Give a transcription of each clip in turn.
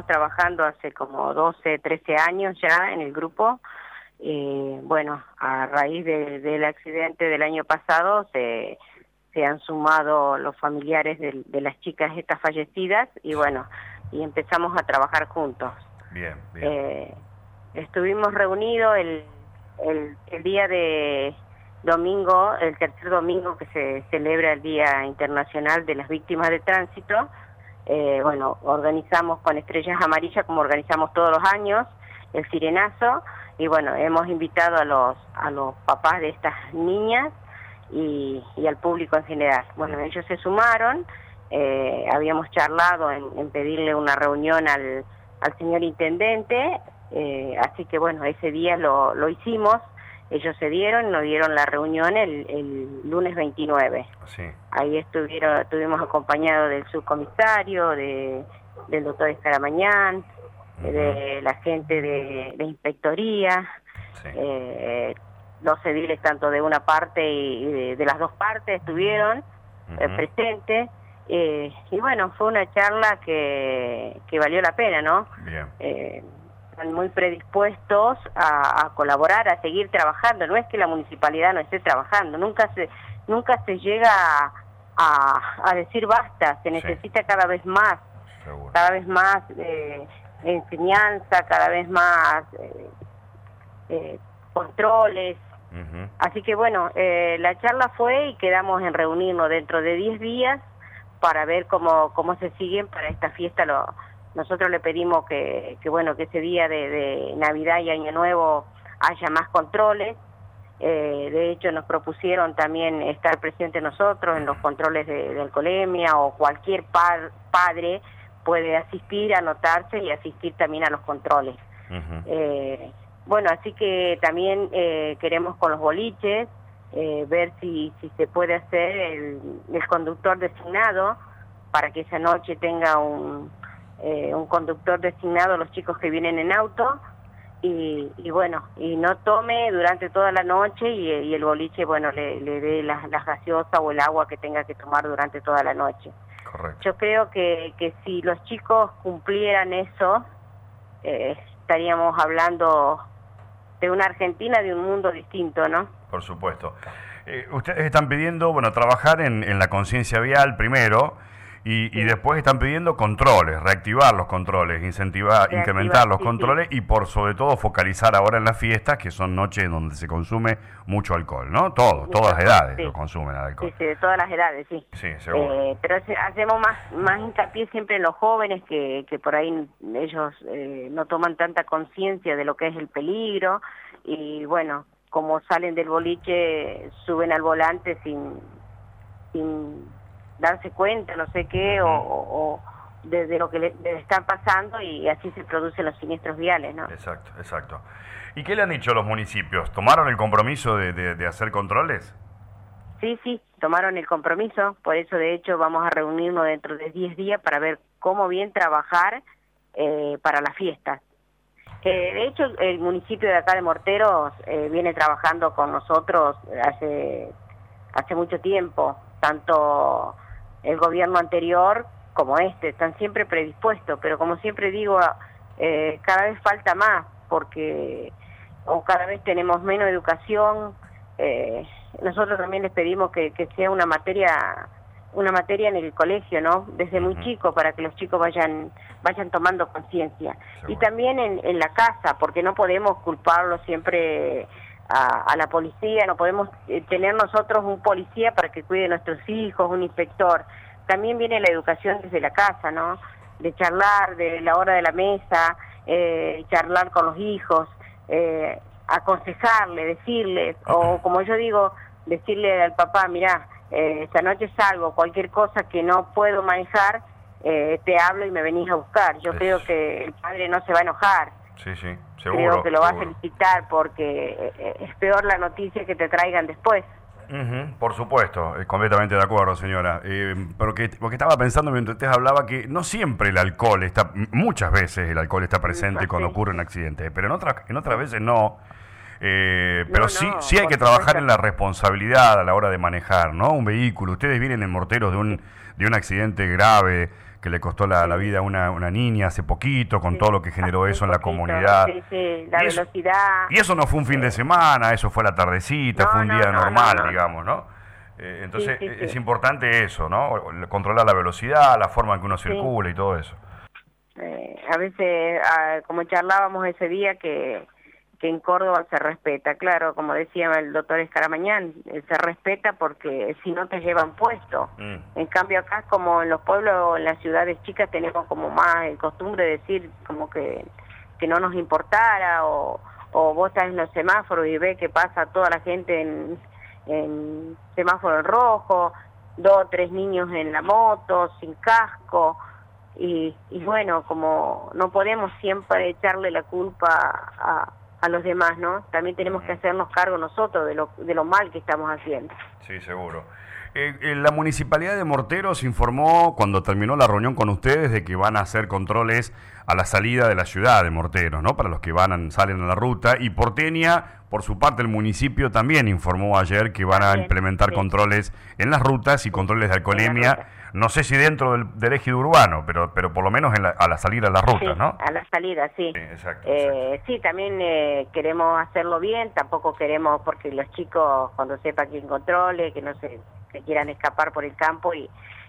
venimos trabajando hace como 12, 13 años ya en el grupo. Bueno, a raíz del accidente del año pasado se han sumado los familiares de las chicas estas fallecidas y bueno, y empezamos a trabajar juntos. Bien, bien. Estuvimos reunidos el día de domingo, el tercer domingo que se celebra el Día Internacional de las Víctimas de Tránsito. Bueno, organizamos con Estrellas Amarillas, como organizamos todos los años, el sirenazo, y bueno, hemos invitado a los papás de estas niñas y al público en general. Bueno, ellos se sumaron, habíamos charlado en pedirle una reunión al señor intendente, así que bueno, ese día lo hicimos. Ellos se nos dieron la reunión el lunes 29. Sí. Ahí estuvimos acompañados del subcomisario, del doctor Escaramañán, de la gente de inspectoría, Sí. Los ediles tanto de una parte y de las dos partes estuvieron presentes. Y bueno, fue una charla que valió la pena, ¿no? Bien. Están muy predispuestos a colaborar, a seguir trabajando. No es que la municipalidad no esté trabajando, nunca se llega a decir basta, se necesita cada vez más. Seguro. Cada vez más enseñanza, cada vez más controles. Así que bueno, la charla fue y quedamos en reunirnos dentro de 10 días para ver cómo se siguen para esta fiesta. Nosotros le pedimos que bueno, que ese día de Navidad y Año Nuevo haya más controles. De hecho, nos propusieron también estar presentes nosotros en los controles de alcoholemia, o cualquier padre puede asistir, anotarse y asistir también a los controles. Bueno, así que también queremos con los boliches ver si se puede hacer el conductor designado, para que esa noche tenga un conductor designado a los chicos que vienen en auto, y bueno, y no tome durante toda la noche, y el boliche, bueno, le dé las gaseosas o el agua que tenga que tomar durante toda la noche. Correcto. Yo creo que si los chicos cumplieran eso, estaríamos hablando de una Argentina, de un mundo distinto, ¿no? Por supuesto. Ustedes están pidiendo, bueno, trabajar en la conciencia vial primero, y después están pidiendo controles, reactivar los controles, incrementar los controles, y por sobre todo focalizar ahora en las fiestas, que son noches donde se consume mucho alcohol, ¿no? Todas las edades lo consumen alcohol. Sí, de todas las edades, sí. Sí, seguro. Pero hacemos más hincapié siempre en los jóvenes, que por ahí ellos no toman tanta conciencia de lo que es el peligro, y bueno, como salen del boliche, suben al volante sin darse cuenta, no sé qué, o de lo que le están pasando, y así se producen los siniestros viales, ¿no? Exacto, exacto. ¿Y qué le han dicho los municipios? ¿Tomaron el compromiso de hacer controles? Sí, tomaron el compromiso, por eso de hecho vamos a reunirnos dentro de 10 días para ver cómo bien trabajar para las fiestas. De hecho, el municipio de acá de Morteros viene trabajando con nosotros hace mucho tiempo, tanto el gobierno anterior como están siempre predispuestos, pero como siempre digo, cada vez falta más, porque cada vez tenemos menos educación. Nosotros también les pedimos que sea una materia en el colegio, ¿no? Desde muy chico, para que los chicos vayan tomando conciencia. Y también en la casa, porque no podemos culparlo siempre a la policía, no podemos tener nosotros un policía para que cuide a nuestros hijos, un inspector. También viene la educación desde la casa, ¿no? De charlar, de la hora de la mesa, charlar con los hijos, aconsejarle, decirles, o como yo digo, decirle al papá, mirá, esta noche salgo, cualquier cosa que no puedo manejar, te hablo y me venís a buscar. Yo creo que el padre no se va a enojar. Sí, seguro. Creo que lo va a felicitar, porque es peor la noticia que te traigan después. Por supuesto, completamente de acuerdo, señora. Porque estaba pensando mientras usted hablaba que no siempre el alcohol está, muchas veces el alcohol está presente cuando ocurre un accidente, pero en otras veces no. Pero sí hay que trabajar en la responsabilidad a la hora de manejar, ¿no? Un vehículo. Ustedes vienen en Morteros de un accidente grave, que le costó la vida a una niña hace poquito, con todo lo que generó eso en la comunidad. Sí, la velocidad. Y eso no fue un fin de semana, eso fue la tardecita, fue un día normal, digamos, ¿no? Entonces es importante eso, ¿no? Controlar la velocidad, la forma en que uno circula y todo eso. A veces, como charlábamos ese día, que en Córdoba se respeta, claro, como decía el doctor Escaramañán, se respeta porque si no te llevan puesto. En cambio acá, como en los pueblos, en las ciudades chicas, tenemos como más el costumbre de decir como que no nos importara, o vos estás en los semáforos y ves que pasa toda la gente en semáforo en rojo, 2 o 3 niños en la moto, sin casco, y bueno, como no podemos siempre echarle la culpa a los demás, ¿no? También tenemos que hacernos cargo nosotros de lo mal que estamos haciendo. Sí, seguro. La Municipalidad de Morteros informó, cuando terminó la reunión con ustedes, de que van a hacer controles a la salida de la ciudad de Morteros, ¿no? Para los que salen a la ruta. Y Porteña, por su parte, el municipio también informó ayer que van a implementar controles en las rutas y controles de alcoholemia. No sé si dentro del ejido urbano, pero por lo menos a la salida de las rutas, ¿no? A la salida, sí. Exacto. Sí, también queremos hacerlo bien, tampoco queremos, porque los chicos, cuando sepan que hay controles, que no se quieran escapar por el campo y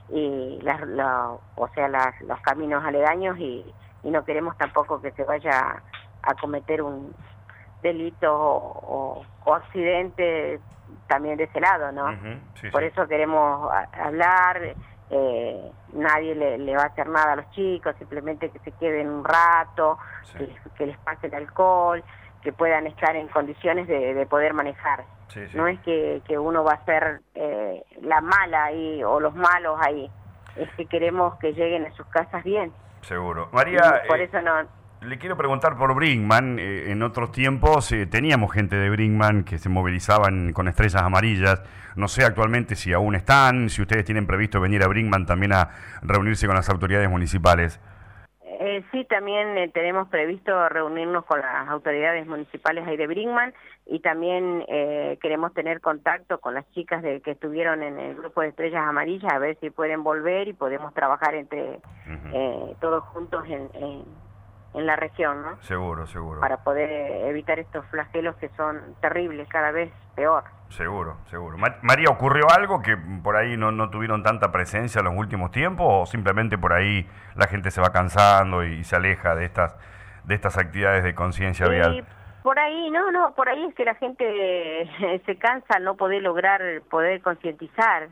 los caminos aledaños, y no queremos tampoco que se vaya a cometer un delito o accidente también de ese lado, ¿no? Por eso queremos hablar. Nadie le va a hacer nada a los chicos, simplemente que se queden un rato, que les pase el alcohol, que puedan estar en condiciones de poder manejar. No es que uno va a ser la mala ahí o los malos ahí, es que queremos que lleguen a sus casas bien. Seguro. María, por eso le quiero preguntar por Brinkmann. En otros tiempos teníamos gente de Brinkmann que se movilizaban con estrellas amarillas. No sé actualmente si aún están, si ustedes tienen previsto venir a Brinkmann también a reunirse con las autoridades municipales. Sí, también tenemos previsto reunirnos con las autoridades municipales ahí de Brinkmann, y también queremos tener contacto con las chicas que estuvieron en el grupo de Estrellas Amarillas, a ver si pueden volver y podemos trabajar entre todos juntos en la región, ¿no? Seguro. Para poder evitar estos flagelos que son terribles, cada vez peor. Seguro. María, ¿ocurrió algo que por ahí no tuvieron tanta presencia en los últimos tiempos, o simplemente por ahí la gente se va cansando y se aleja de estas actividades de conciencia vial? Por ahí, por ahí es que la gente se cansa al no poder concientizar.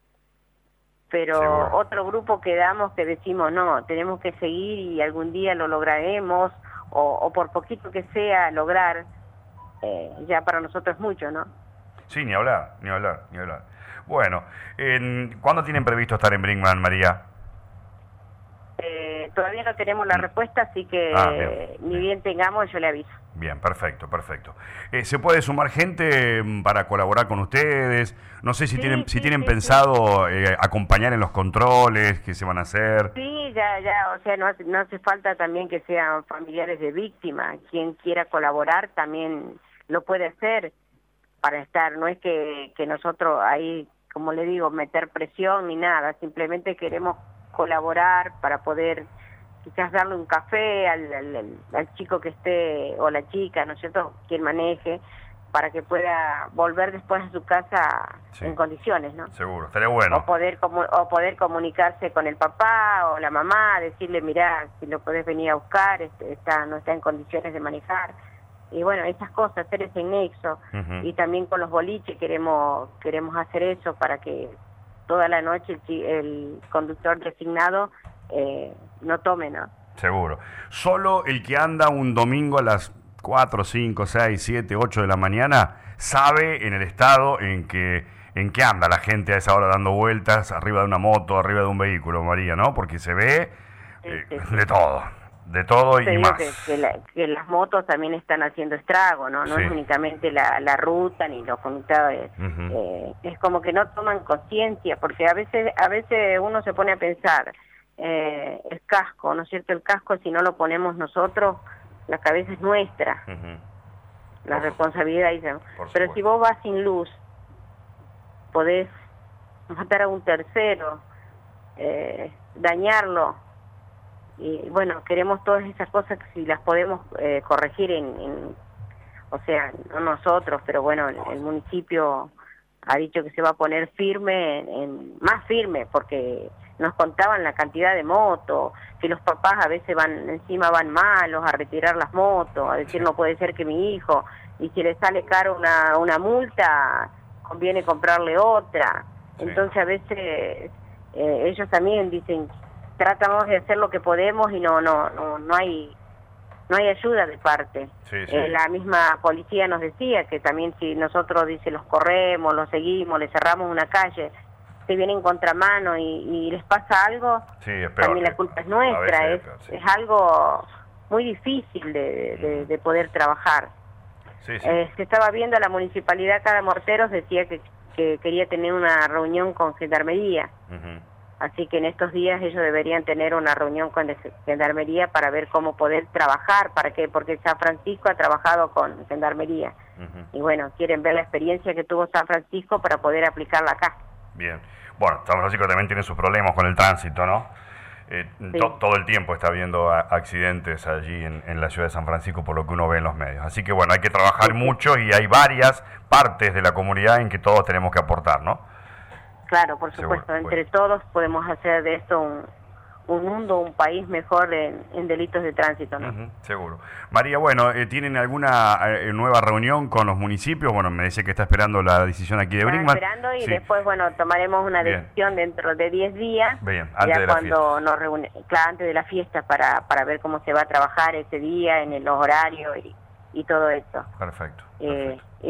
Pero otro grupo que decimos, no, tenemos que seguir y algún día lo lograremos, o por poquito que sea lograr, ya para nosotros es mucho, ¿no? Sí, ni hablar. Bueno, ¿cuándo tienen previsto estar en Brinkmann, María? Todavía no tenemos la respuesta, así que ni bien tengamos, yo le aviso. Bien, perfecto. ¿Se puede sumar gente para colaborar con ustedes? No sé si tienen pensado acompañar en los controles que se van a hacer. Sí, ya, o sea, no hace falta también que sean familiares de víctimas. Quien quiera colaborar también lo puede hacer para estar. No es que nosotros ahí, como le digo, meter presión ni nada, simplemente queremos colaborar para poder quizás darle un café al chico que esté, o la chica, ¿no es cierto?, quien maneje, para que pueda volver después a su casa en condiciones, ¿no? Seguro, estaría bueno. O poder comunicarse con el papá o la mamá, decirle, mirá, si lo podés venir a buscar, no está en condiciones de manejar. Y bueno, esas cosas, hacer ese nexo. Y también con los boliches queremos hacer eso, para que toda la noche el conductor designado no tome, ¿no? Seguro. Solo el que anda un domingo a las 4, 5, 6, 7, 8 de la mañana sabe en el estado en que anda la gente a esa hora dando vueltas arriba de una moto, arriba de un vehículo, María, ¿no? Porque se ve de todo y más. Que las motos también están haciendo estrago, ¿no? No es únicamente la ruta ni los conductores. Es como que no toman conciencia, porque a veces uno se pone a pensar, el casco, ¿no es cierto? El casco, si no lo ponemos nosotros, la cabeza es nuestra, la responsabilidad. Pero si vos vas sin luz, podés matar a un tercero, dañarlo. Y bueno, queremos todas esas cosas que si las podemos corregir o sea, no nosotros, pero bueno, el municipio ha dicho que se va a poner firme, más firme, porque nos contaban la cantidad de motos, que los papás a veces encima van malos a retirar las motos, a decir no puede ser que mi hijo, y si le sale caro una multa, conviene comprarle otra. Sí. Entonces a veces ellos también dicen, tratamos de hacer lo que podemos y no hay ayuda de parte. Sí, sí. La misma policía nos decía que también si nosotros, dice, los corremos, los seguimos, les cerramos una calle, se vienen en contramano y les pasa algo, sí, es peor, también la culpa es nuestra. Es peor, sí. Es algo muy difícil de poder trabajar. Sí, sí. Se estaba viendo la municipalidad, cada Morteros decía que quería tener una reunión con Gendarmería. Así que en estos días ellos deberían tener una reunión con Gendarmería para ver cómo poder trabajar, porque San Francisco ha trabajado con Gendarmería. Y bueno, quieren ver la experiencia que tuvo San Francisco para poder aplicarla acá. Bien. Bueno, San Francisco también tiene sus problemas con el tránsito, ¿no? Sí. Todo el tiempo está habiendo accidentes allí en la ciudad de San Francisco, por lo que uno ve en los medios. Así que bueno, hay que trabajar mucho y hay varias partes de la comunidad en que todos tenemos que aportar, ¿no? Claro, por supuesto, seguro. Entre todos podemos hacer de esto un mundo, un país mejor en delitos de tránsito, ¿no? Seguro. María, bueno, ¿tienen alguna nueva reunión con los municipios? Bueno, me decía que está esperando la decisión aquí de Brinkmann. Esperando y sí. Después, bueno, tomaremos una decisión dentro de 10 días. Bien, antes de la cuando fiesta. Nos claro, antes de la fiesta para ver cómo se va a trabajar ese día, en los horarios y todo esto. Perfecto.